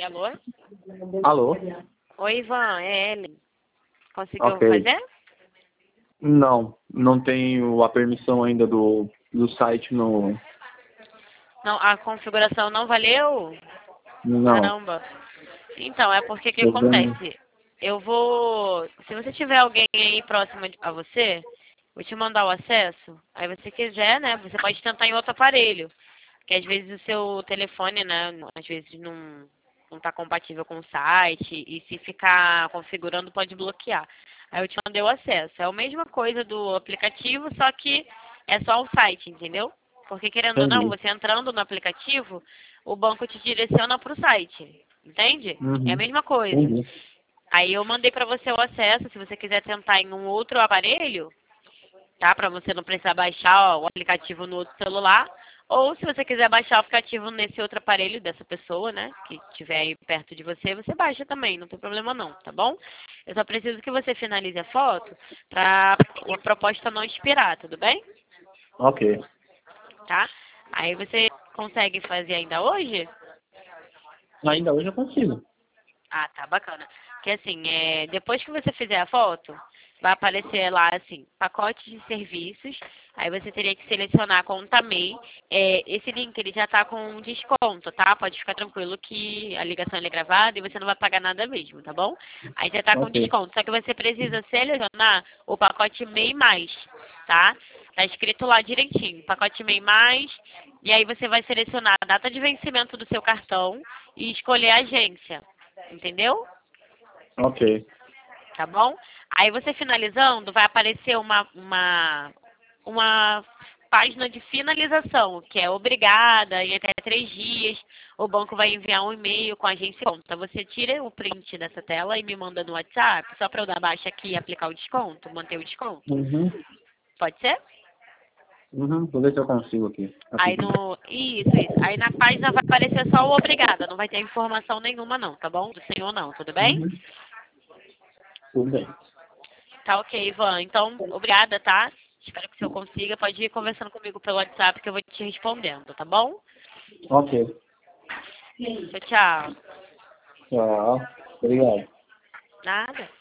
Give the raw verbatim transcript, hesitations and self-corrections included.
Alô? Alô? Oi, Ivan, é Ellen. Conseguiu Ok. fazer? Não, não tenho a permissão ainda do, do site no... Não, a configuração não valeu? Não. Caramba. Então, é porque o que Tô vendo. acontece? Eu vou... Se você tiver alguém aí próximo de- a você, vou te mandar o acesso. Aí você quiser, né? Você pode tentar em outro aparelho. Porque às vezes o seu telefone, né? Às vezes não, não tá compatível com o site. E se ficar configurando, pode bloquear. Aí eu te mandei o acesso. É a mesma coisa do aplicativo, só que é só o site, entendeu? Porque querendo ou não, Entendi. você entrando no aplicativo, o banco te direciona para o site. Entende? É a Uhum. mesma coisa. Entendi. Aí eu mandei para você o acesso, se você quiser tentar em um outro aparelho, tá? Para você não precisar baixar ó, o aplicativo no outro celular. Ou se você quiser baixar o aplicativo nesse outro aparelho dessa pessoa, né? Que estiver aí perto de você, você baixa também, não tem problema não, tá bom? Eu só preciso que você finalize a foto para a proposta não expirar, tudo bem? Ok. Tá? Aí você consegue fazer ainda hoje? Ainda hoje eu consigo. Ah, tá, bacana. Porque assim, é, depois que você fizer a foto, vai aparecer lá assim, pacote de serviços. Aí você teria que selecionar a conta M E I. É, esse link ele já tá com desconto, tá? Pode ficar tranquilo que a ligação ele é gravada e você não vai pagar nada mesmo, tá bom? Aí já tá com Ok. desconto. Só que você precisa selecionar o pacote M E I mais, tá? Tá escrito lá direitinho, pacote M E I mais. E aí você vai selecionar a data de vencimento do seu cartão e escolher a agência. Entendeu? Ok. Tá bom? Aí você finalizando, vai aparecer uma, uma, uma página de finalização, que é obrigada, em até três dias, o banco vai enviar um e-mail com a agência de conta. Você tira o print dessa tela e me manda no WhatsApp, só para eu dar baixa aqui e aplicar o desconto, manter o desconto. Uhum. Pode ser? Uhum. Vou ver se eu consigo aqui. Aí Rapidinho. no. Isso, isso. Aí na página vai aparecer só o obrigada, não vai ter informação nenhuma não, tá bom? Do senhor não, tudo bem? Uhum. Tudo bem. Tá ok, Ivan. Então, obrigada, tá? Espero que o senhor consiga. Pode ir conversando comigo pelo WhatsApp que eu vou te respondendo, tá bom? Ok. Tchau, tchau. Tchau. Obrigado. Nada.